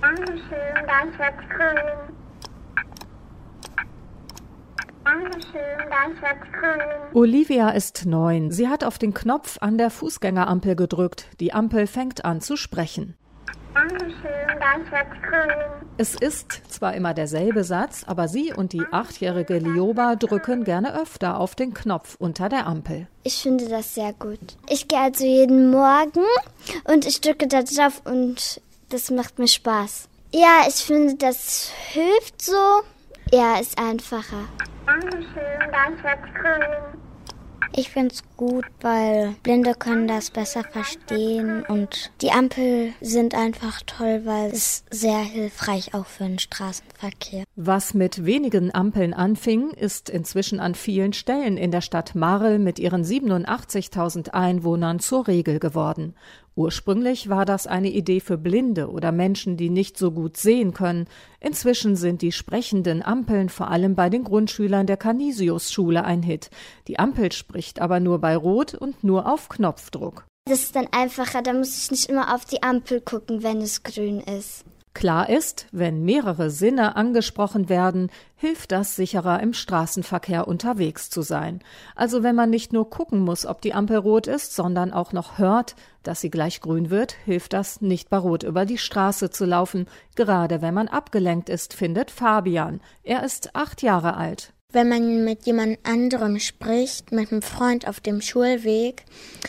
Dankeschön, gleich wird's grün. Dankeschön, gleich wird's grün. Olivia ist 9. Sie hat auf den Knopf an der Fußgängerampel gedrückt. Die Ampel fängt an zu sprechen. Dankeschön, gleich wird's grün. Es ist zwar immer derselbe Satz, aber sie und die 8-jährige Lioba drücken gerne öfter auf den Knopf unter der Ampel. Ich finde das sehr gut. Ich gehe also jeden Morgen und ich drücke da drauf und das macht mir Spaß. Ja, ich finde, das hilft so. Ja, ist einfacher. Dankeschön, gleich wird's grün. Ich finde es gut, weil Blinde können das besser verstehen und die Ampeln sind einfach toll, weil es sehr hilfreich auch für den Straßenverkehr. Was mit wenigen Ampeln anfing, ist inzwischen an vielen Stellen in der Stadt Marl mit ihren 87.000 Einwohnern zur Regel geworden. Ursprünglich war das eine Idee für Blinde oder Menschen, die nicht so gut sehen können. Inzwischen sind die sprechenden Ampeln vor allem bei den Grundschülern der Canisius-Schule ein Hit. Die Ampel spricht aber nur bei Rot und nur auf Knopfdruck. Das ist dann einfacher, da muss ich nicht immer auf die Ampel gucken, wenn es grün ist. Klar ist, wenn mehrere Sinne angesprochen werden, hilft das sicherer im Straßenverkehr unterwegs zu sein. Also wenn man nicht nur gucken muss, ob die Ampel rot ist, sondern auch noch hört, dass sie gleich grün wird, hilft das, nicht bei Rot über die Straße zu laufen, gerade wenn man abgelenkt ist, findet Fabian. Er ist 8 Jahre alt. Wenn man mit jemand anderem spricht, mit einem Freund auf dem Schulweg,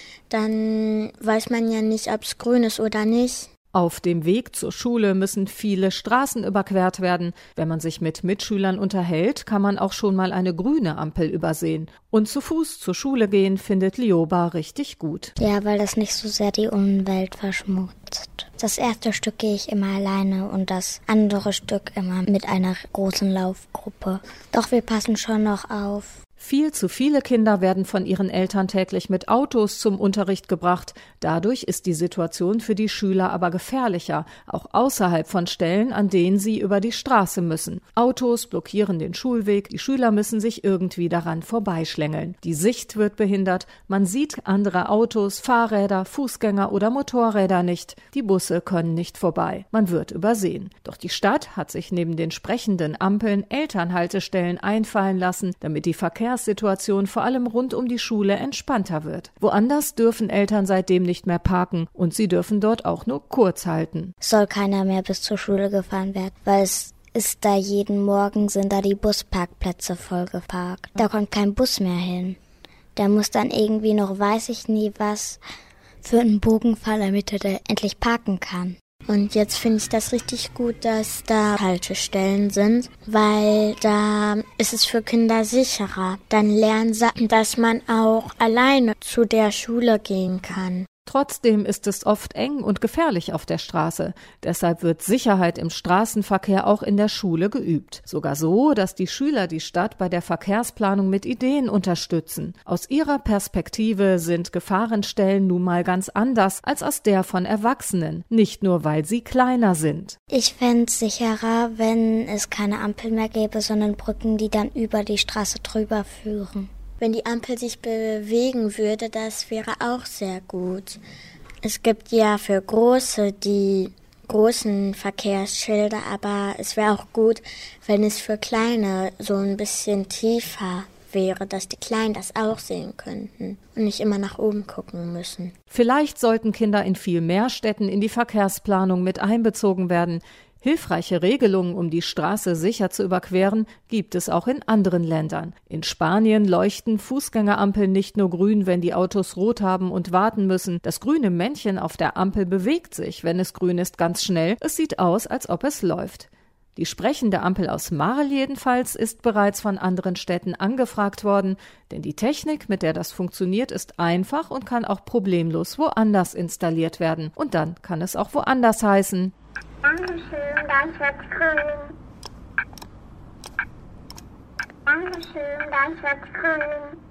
dann weiß man ja nicht, ob es grün ist oder nicht. Auf dem Weg zur Schule müssen viele Straßen überquert werden. Wenn man sich mit Mitschülern unterhält, kann man auch schon mal eine grüne Ampel übersehen. Und zu Fuß zur Schule gehen findet Lioba richtig gut. Ja, weil das nicht so sehr die Umwelt verschmutzt. Das erste Stück gehe ich immer alleine und das andere Stück immer mit einer großen Laufgruppe. Doch wir passen schon noch auf. Viel zu viele Kinder werden von ihren Eltern täglich mit Autos zum Unterricht gebracht. Dadurch ist die Situation für die Schüler aber gefährlicher, auch außerhalb von Stellen, an denen sie über die Straße müssen. Autos blockieren den Schulweg, die Schüler müssen sich irgendwie daran vorbeischlängeln. Die Sicht wird behindert, man sieht andere Autos, Fahrräder, Fußgänger oder Motorräder nicht. Die Busse können nicht vorbei, man wird übersehen. Doch die Stadt hat sich neben den sprechenden Ampeln Elternhaltestellen einfallen lassen, damit die Verkehrssituation vor allem rund um die Schule entspannter wird. Woanders dürfen Eltern seitdem nicht mehr parken und sie dürfen dort auch nur kurz halten. Es soll keiner mehr bis zur Schule gefahren werden, weil es ist da jeden Morgen sind da die Busparkplätze voll geparkt. Da kommt kein Bus mehr hin. Der muss dann irgendwie noch, weiß ich nie was, für einen Bogen fahren, damit er da endlich parken kann. Und jetzt finde ich das richtig gut, dass da Haltestellen sind, weil da ist es für Kinder sicherer. Dann lernen sie, dass man auch alleine zu der Schule gehen kann. Trotzdem ist es oft eng und gefährlich auf der Straße. Deshalb wird Sicherheit im Straßenverkehr auch in der Schule geübt. Sogar so, dass die Schüler die Stadt bei der Verkehrsplanung mit Ideen unterstützen. Aus ihrer Perspektive sind Gefahrenstellen nun mal ganz anders als aus der von Erwachsenen. Nicht nur, weil sie kleiner sind. Ich fände es sicherer, wenn es keine Ampel mehr gäbe, sondern Brücken, die dann über die Straße drüber führen. Wenn die Ampel sich bewegen würde, das wäre auch sehr gut. Es gibt ja für Große die großen Verkehrsschilder, aber es wäre auch gut, wenn es für Kleine so ein bisschen tiefer wäre, dass die Kleinen das auch sehen könnten und nicht immer nach oben gucken müssen. Vielleicht sollten Kinder in viel mehr Städten in die Verkehrsplanung mit einbezogen werden. Hilfreiche Regelungen, um die Straße sicher zu überqueren, gibt es auch in anderen Ländern. In Spanien leuchten Fußgängerampeln nicht nur grün, wenn die Autos rot haben und warten müssen. Das grüne Männchen auf der Ampel bewegt sich, wenn es grün ist, ganz schnell. Es sieht aus, als ob es läuft. Die sprechende Ampel aus Marl jedenfalls ist bereits von anderen Städten angefragt worden, denn die Technik, mit der das funktioniert, ist einfach und kann auch problemlos woanders installiert werden. Und dann kann es auch woanders heißen: Dankeschön, gleich wird's grün. Dankeschön, gleich wird's grün.